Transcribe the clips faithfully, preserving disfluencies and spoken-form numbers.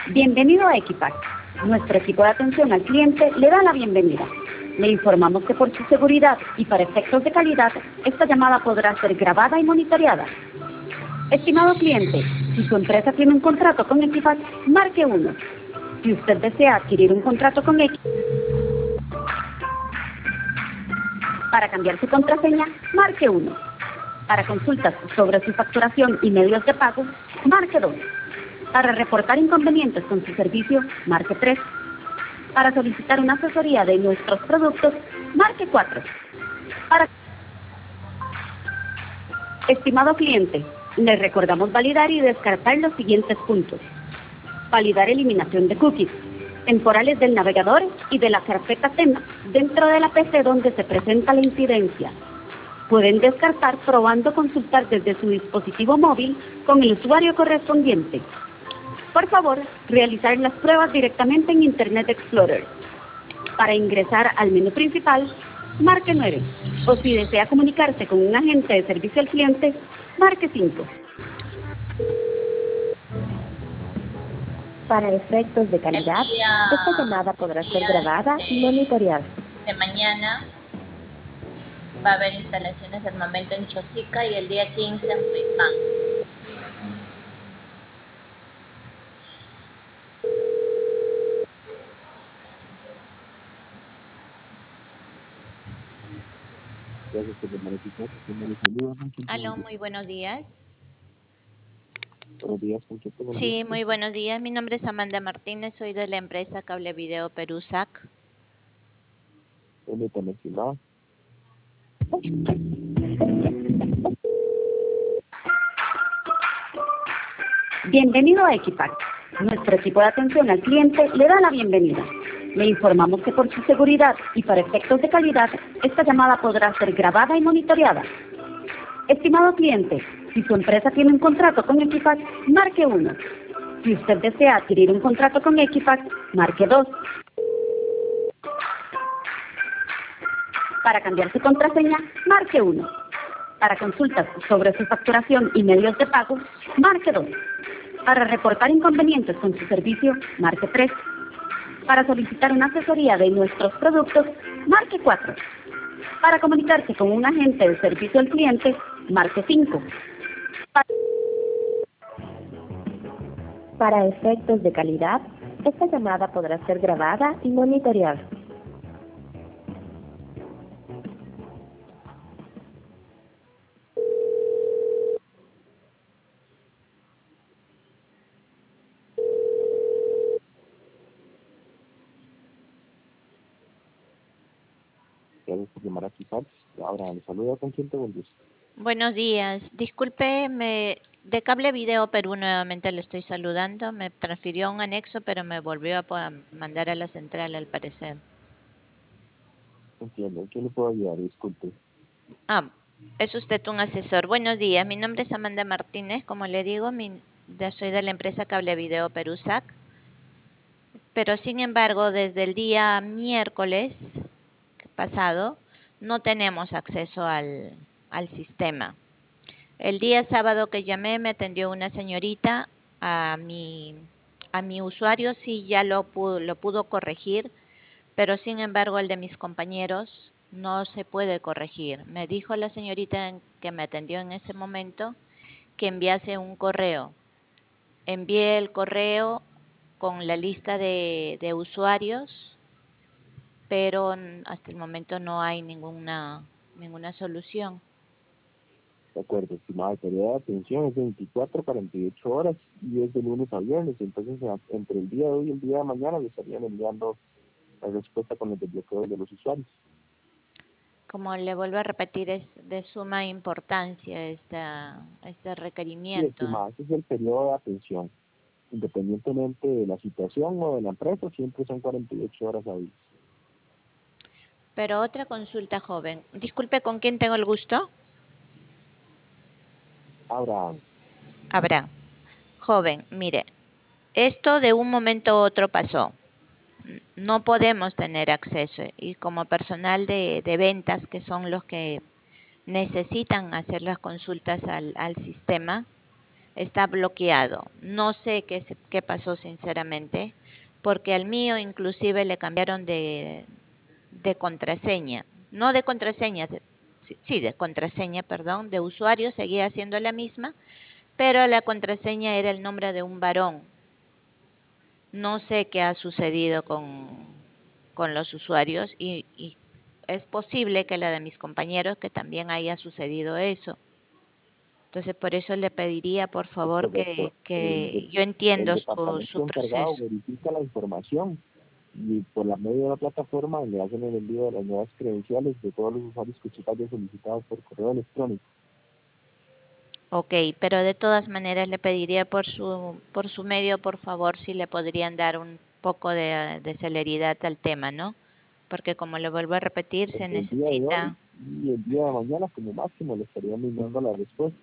Bienvenido a Equipac. Nuestro equipo de atención al cliente le da la bienvenida. Le informamos que por su seguridad y para efectos de calidad, esta llamada podrá ser grabada y monitoreada. Estimado cliente, si su empresa tiene un contrato con Equipac, marque uno. Si usted desea adquirir un contrato con Equipac, para cambiar su contraseña, marque uno. Para consultas sobre su facturación y medios de pago, marque dos. Para reportar inconvenientes con su servicio, marque tres. Para solicitar una asesoría de nuestros productos, marque cuatro. Para... Estimado cliente, le recordamos validar y descartar los siguientes puntos. Validar eliminación de cookies, temporales del navegador y de la carpeta tema dentro de la P C donde se presenta la incidencia. Pueden descartar probando consultar desde su dispositivo móvil con el usuario correspondiente. Por favor, realizar las pruebas directamente en Internet Explorer. Para ingresar al menú principal, marque nueve. O si desea comunicarse con un agente de servicio al cliente, marque cinco. Para efectos de El calidad, día, esta llamada podrá el ser día grabada y este, monitoreada. de mañana va a haber instalaciones de armamento en Chosica y el día quince en Huaycán. Gracias por llamar a Equipac. ¿Cómo les saluda? ¿Con quién tengo el Aló, gusto? muy buenos días. Buenos días, ¿con quién tengo el Sí, gusto? muy buenos días. Mi nombre es Amanda Martínez, soy de la empresa Cable Video Perú S A C. Permítame, estimado. Bienvenido a Equipac. Nuestro equipo de atención al cliente le da la bienvenida. Le informamos que por su seguridad y para efectos de calidad, esta llamada podrá ser grabada y monitoreada. Estimado cliente, si su empresa tiene un contrato con Equipac, marque uno. Si usted desea adquirir un contrato con Equipac, marque dos. Para cambiar su contraseña, marque uno. Para consultas sobre su facturación y medios de pago, marque dos. Para reportar inconvenientes con su servicio, marque tres. Para solicitar una asesoría de nuestros productos, marque cuatro. Para comunicarse con un agente de servicio al cliente, marque cinco. Para efectos de calidad, esta llamada podrá ser grabada y monitoreada. Gracias por llamar a Equipac. Ahora les saluda. ¿Con quién tengo el gusto? Buenos días. Disculpe, me, de Cable Video Perú nuevamente le estoy saludando. Me transfirió a un anexo, pero me volvió a po- a mandar a la central al parecer. Entiendo. ¿En qué le puedo ayudar? Disculpe. Ah, es usted un asesor. Buenos días, mi nombre es Amanda Martínez, como le digo, mi- ya soy de la empresa Cable Video Perú S A C, pero sin embargo, desde el día miércoles pasado no tenemos acceso al, al sistema. El día sábado que llamé me atendió una señorita, a mi, a mi usuario sí ya lo pudo, lo pudo corregir, pero sin embargo el de mis compañeros no se puede corregir. Me dijo la señorita en- que me atendió en ese momento que enviase un correo. Envié el correo con la lista de, de usuarios, pero n- hasta el momento no hay ninguna, ninguna solución. De acuerdo, estimado. El periodo de atención es de veinticuatro a cuarenta y ocho horas y es de lunes a viernes. Entonces, a- entre el día de hoy y el día de mañana le estarían enviando la respuesta con el desbloqueo de los usuarios. Como le vuelvo a repetir, es de suma importancia esta, este Sí, requerimiento. estimado. Ese es el periodo de atención. Independientemente de la situación o de la empresa, siempre son cuarenta y ocho horas hábiles. Pero otra consulta, joven. Disculpe, ¿con quién tengo el gusto? Ahora, Abraham. Joven, mire, esto de un momento a otro pasó. No podemos tener acceso y como personal de, de ventas, que son los que necesitan hacer las consultas al, al sistema, está bloqueado. No sé qué, se- qué pasó sinceramente, porque al mío inclusive le cambiaron de, de contraseña, no de contraseña, de- sí, sí, de contraseña, perdón, de usuario, seguía siendo la misma, pero la contraseña era el nombre de un varón. No sé qué ha sucedido con, con los usuarios y, y es posible que la de mis compañeros que también haya sucedido eso. Entonces, por eso le pediría, por Es favor, correcto. que, El, que de- yo el entiendo su, su departamento encargado proceso. verifica la información y por la medio de la plataforma le hacen el envío de las nuevas credenciales de todos los usuarios que usted haya solicitado por correo electrónico. Ok, pero de todas maneras le pediría por su, por su medio, por favor, si le podrían dar un poco de, de celeridad al tema, ¿no? Porque como le vuelvo a repetir, se Entre el día de hoy necesita... y el día de mañana como máximo le estarían enviando la respuesta.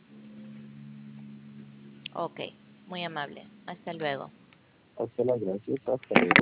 Ok, muy amable. Hasta luego. Hasta las gracias, hasta luego.